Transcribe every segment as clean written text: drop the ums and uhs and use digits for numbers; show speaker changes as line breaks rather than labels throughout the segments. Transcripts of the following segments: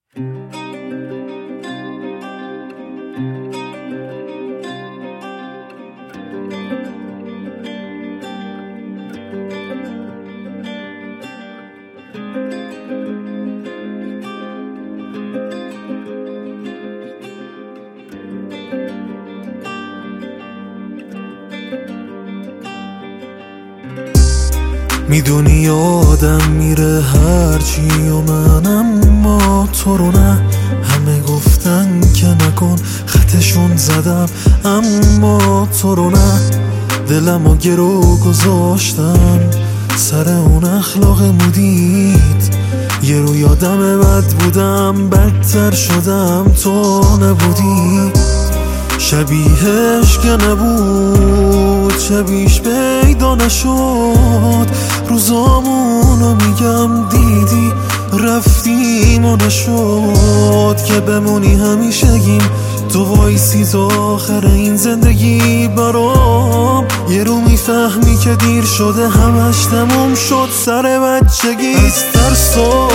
میدونی آدم میره هرچی و من اما تو رو نه. همه گفتن که نکن، خطشون زدم اما تو رو نه. دلمو گرو گذاشتم سر اون اخلاق مودید. یه رو یادم بد بودم، بدتر شدم تو نبودی. شبیهش که نبود، شبیش پیدا نشد. روزامونو میگم دیدی، رفتیم و نشد که بمونی همیشگیم. تو وایسی تا آخر این زندگی برام. یه رو میفهمی که دیر شده، همش تموم شد سر بچگی. از ترسا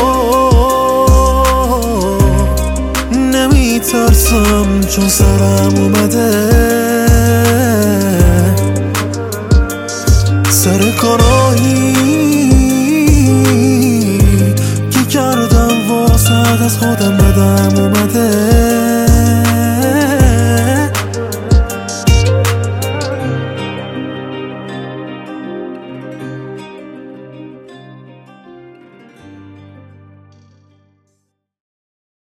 نمیترسم چون سرم اومده.